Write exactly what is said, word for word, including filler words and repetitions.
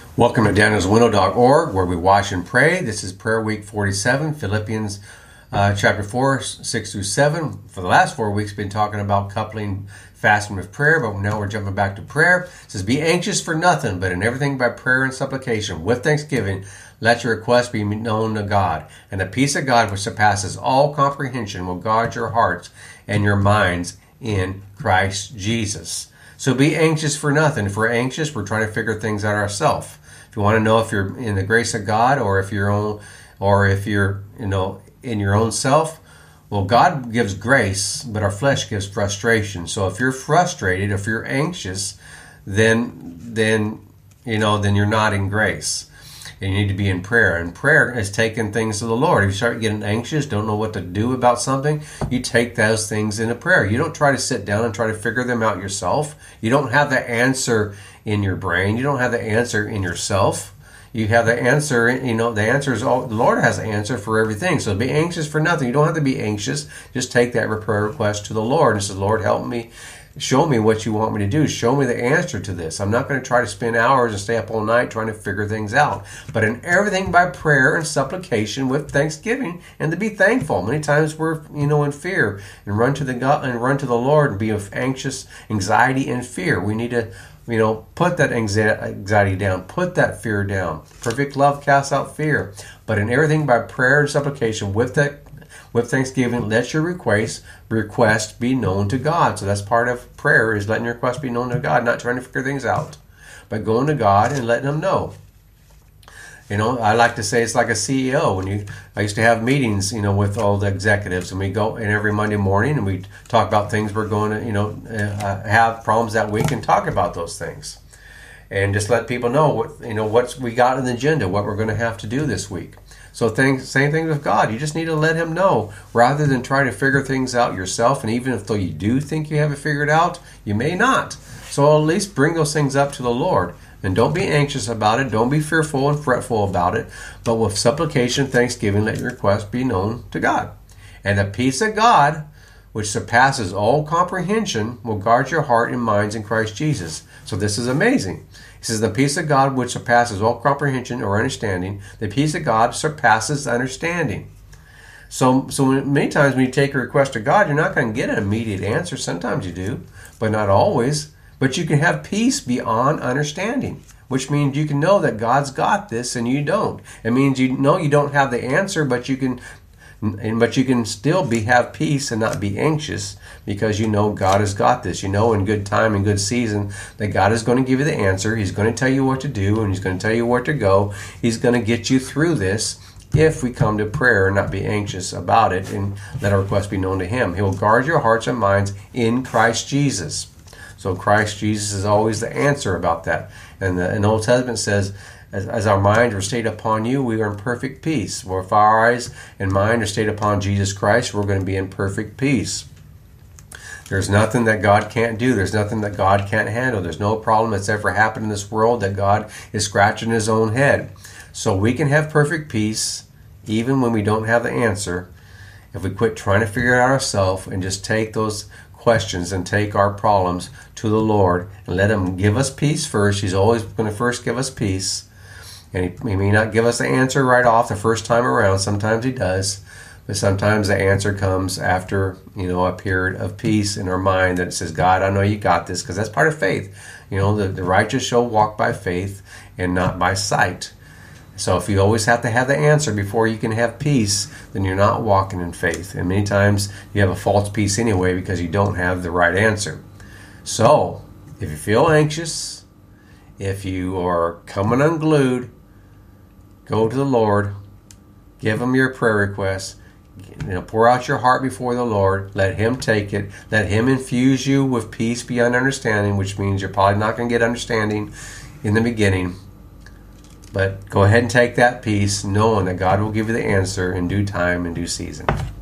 Welcome to Daniels Window dot org, where we watch and pray. This is Prayer Week forty-seven, Philippians uh, chapter four, six through seven. For the last four weeks, we've been talking about coupling fasting with prayer, but now we're jumping back to prayer. It says, "Be anxious for nothing, but in everything by prayer and supplication, with thanksgiving, let your requests be known to God. And the peace of God, which surpasses all comprehension, will guard your hearts and your minds in Christ Jesus." So be anxious for nothing. If we're anxious, we're trying to figure things out ourselves. If you want to know if you're in the grace of God, or if you're own, or if you're, you know, in your own self, well, God gives grace, but our flesh gives frustration. So if you're frustrated, if you're anxious, then then you know, then you're not in grace. And you need to be in prayer. And prayer is taking things to the Lord. If you start getting anxious, don't know what to do about something, you take those things into prayer. You don't try to sit down and try to figure them out yourself. You don't have the answer in your brain. You don't have the answer in yourself. You have the answer, you know, the answer is all, the Lord has the answer for everything. So be anxious for nothing. You don't have to be anxious. Just take that prayer request to the Lord and say, "Lord, help me. Show me what you want me to do. Show me the answer to this. I'm not going to try to spend hours and stay up all night trying to figure things out. But in everything by prayer and supplication with thanksgiving, and to be thankful." Many times we're, you know, in fear and run to the God and run to the Lord and be of anxious anxiety and fear. We need to, you know, put that anxiety down, put that fear down. Perfect love casts out fear. But in everything by prayer and supplication with that With thanksgiving, let your request, request be known to God. So that's part of prayer, is letting your request be known to God, not trying to figure things out, but going to God and letting Him know. You know, I like to say it's like a C E O. When you, I used to have meetings, you know, with all the executives, and we go in every Monday morning and we talk about things we're going to, you know, uh, have problems that week and talk about those things, and just let people know what, you know, what we got in the agenda, what we're going to have to do this week. So things, same thing with God. You just need to let Him know, rather than try to figure things out yourself. And even if though you do think you have it figured out, you may not. So at least bring those things up to the Lord. And don't be anxious about it. Don't be fearful and fretful about it. But with supplication, thanksgiving, let your request be known to God. And the peace of God, which surpasses all comprehension, will guard your heart and minds in Christ Jesus. So this is amazing. He says, the peace of God, which surpasses all comprehension or understanding, the peace of God surpasses understanding. So, so many times when you take a request to God, you're not going to get an immediate answer. Sometimes you do, but not always. But you can have peace beyond understanding, which means you can know that God's got this and you don't. It means you know you don't have the answer, but you can But you can still be have peace and not be anxious, because you know God has got this. You know in good time and good season that God is going to give you the answer. He's going to tell you what to do, and He's going to tell you where to go. He's going to get you through this if we come to prayer and not be anxious about it and let our requests be known to Him. He will guard your hearts and minds in Christ Jesus. So Christ Jesus is always the answer about that. And the, and the Old Testament says, As, as our mind are stayed upon you, we are in perfect peace. Well, if our eyes and mind are stayed upon Jesus Christ, we're going to be in perfect peace. There's nothing that God can't do. There's nothing that God can't handle. There's no problem that's ever happened in this world that God is scratching His own head. So we can have perfect peace even when we don't have the answer, if we quit trying to figure it out ourselves and just take those questions and take our problems to the Lord and let Him give us peace first. He's always going to first give us peace. And he, he may not give us the answer right off the first time around. Sometimes He does. But sometimes the answer comes after, you know, a period of peace in our mind that says, "God, I know you got this," because that's part of faith. You know, the, the righteous shall walk by faith and not by sight. So if you always have to have the answer before you can have peace, then you're not walking in faith. And many times you have a false peace anyway because you don't have the right answer. So if you feel anxious, if you are coming unglued, go to the Lord, give Him your prayer requests, you know, pour out your heart before the Lord, let Him take it, let Him infuse you with peace beyond understanding, which means you're probably not going to get understanding in the beginning. But go ahead and take that peace, knowing that God will give you the answer in due time, in due season.